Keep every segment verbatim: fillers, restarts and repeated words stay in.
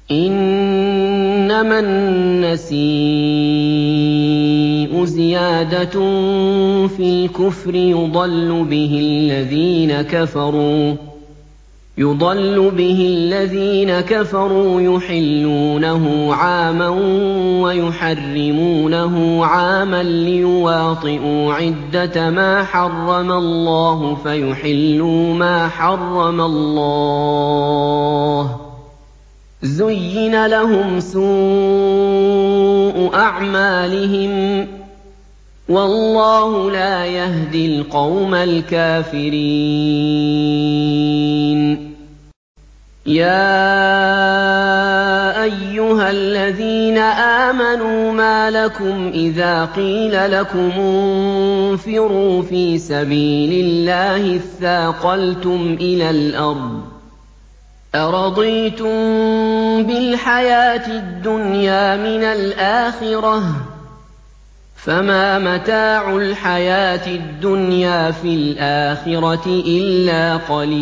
إِنَّمَا النَّسِيءُ زِيَادَةٌ فِي الْكُفْرِ يُضَلُّ بِهِ الَّذِينَ كَفَرُوا يُحِلُّونَهُ عَامًا وَيُحَرِّمُونَهُ عَامًا لِيُوَاطِئُوا عِدَّةَ مَا حَرَّمَ اللَّهُ فَيُحِلُّوا مَا حَرَّمَ اللَّهُ ۚ زُيِّنَ لَهُمْ سُوءُ أَعْمَالِهِمْ ۗ وَاللَّهُ لَا يَهْدِي الْقَوْمَ الْكَافِرِينَ يَا أَيُّهَا الَّذِينَ آمَنُوا مَا لَكُمْ إِذَا قِيلَ لَكُمُ انفِرُوا فِي سَبِيلِ اللَّهِ اثَّاقَلْتُمْ إِلَى الْأَرْضِ أَرَضِيتُم بِالْحَيَاةِ الدُّنْيَا مِنَ الْآخِرَةِ ۚ فَمَا مَتَاعُ الْحَيَاةِ الدُّنْيَا فِي الْآخِرَةِ إِلَّا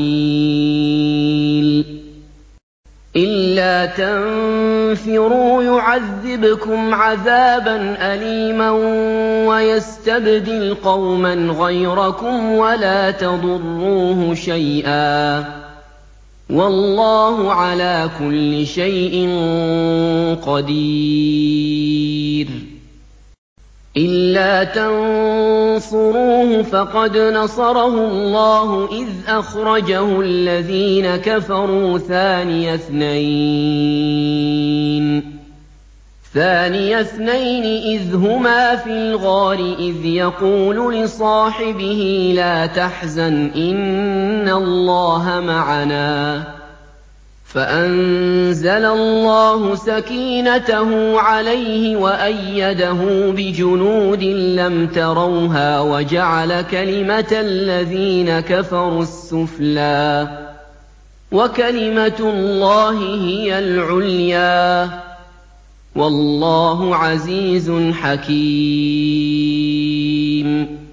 قَلِيلٌ إِلَّا تَنفِرُوا يُعَذِّبْكُمْ عَذَابًا أَلِيمًا وَيَسْتَبْدِلْ قَوْمًا غَيْرَكُمْ وَلَا تَضُرُّوهُ شَيْئًا ۗ وَاللَّهُ عَلَىٰ كُلِّ شَيْءٍ قَدِيرٌ إِلَّا تَنصُرُوهُ فَقَدْ نَصَرَهُ اللَّهُ إِذْ أَخْرَجَهُ الَّذِينَ كَفَرُوا ثَانِيَ اثْنَيْنِ إِذْ هُمَا فِي الْغَارِ إِذْ يَقُولُ لِصَاحِبِهِ لَا تَحْزَنْ إِنَّ اللَّهَ مَعَنَا ۖ فَأَنزَلَ اللَّهُ سَكِينَتَهُ عَلَيْهِ وَأَيَّدَهُ بِجُنُودٍ لَّمْ تَرَوْهَا وَجَعَلَ كَلِمَةَ الَّذِينَ كَفَرُوا السُّفْلَىٰ ۗ وَكَلِمَةُ اللَّهِ هِيَ الْعُلْيَا ۗ وَاللَّهُ عَزِيزٌ حَكِيمٌ